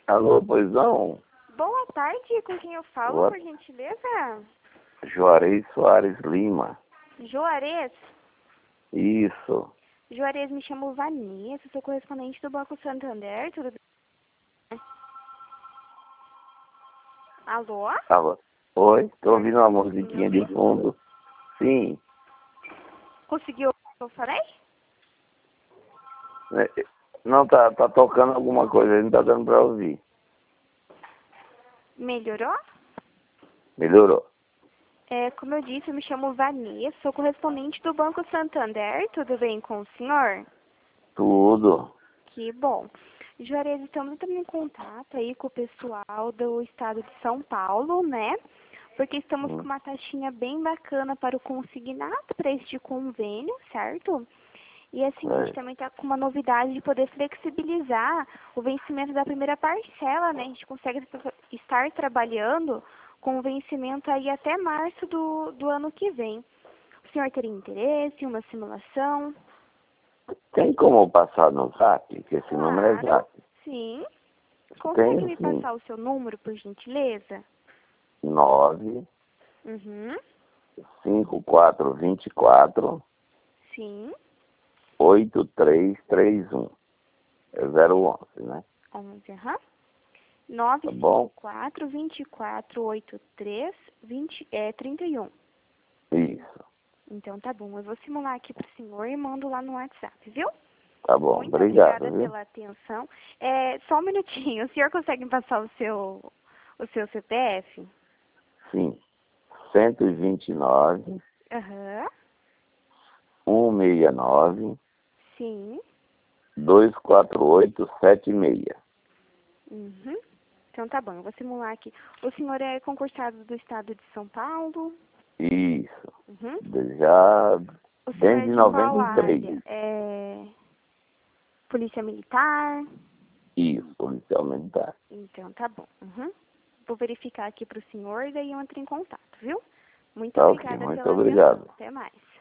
Alô, pois não? Boa tarde, com quem eu falo, Boa- por gentileza? Juarez Soares Lima. Juarez? Isso. Juarez, me chamo Vanessa, sou correspondente do Banco Santander, tudo bem? Alô? Alô? Oi, tô Senhor, ouvindo uma me musiquinha de ouve? fundo. Sim. Conseguiu ouvir o que eu falei? Não, tá tocando alguma coisa, aí não tá dando pra ouvir. Melhorou? Melhorou? Como eu disse, eu me chamo Vanessa, sou correspondente do Banco Santander, tudo bem com o senhor? Tudo. Que bom. Juarez, estamos entrando em contato aí com o pessoal do estado de São Paulo, né? Porque estamos com uma taxinha bem bacana para o consignado, para este convênio, certo? E assim, a gente também está com uma novidade de poder flexibilizar o vencimento da primeira parcela, né? A gente consegue estar trabalhando com o vencimento aí até março do ano que vem. O senhor teria interesse em uma simulação? Tem como passar no zap? Que esse número é Claro, zap. sim. Consegue Tem me sim. passar o seu número, por gentileza? 9 Uhum. 5424 Sim. 8331. É 011, né? 11, aham. Tá bom? 954-2483-31. Isso. Então tá bom, eu vou simular aqui pro senhor e mando lá no WhatsApp, viu? Tá bom. Muito Obrigado, obrigada viu? pela atenção. Só um minutinho, o senhor consegue me passar o seu CPF? Sim. 129 Aham, 169 sim. 24876. Uhum. Então tá bom, eu vou simular aqui. O senhor é concursado do estado de São Paulo? Isso. Uhum. Já O senhor é desde de qual área? 93. Polícia Militar? Isso, policial militar. Então tá bom. Uhum. Vou verificar aqui pro senhor e daí eu entro em contato, viu? Muito Tá ok, obrigada muito pela atenção. obrigado. Até mais.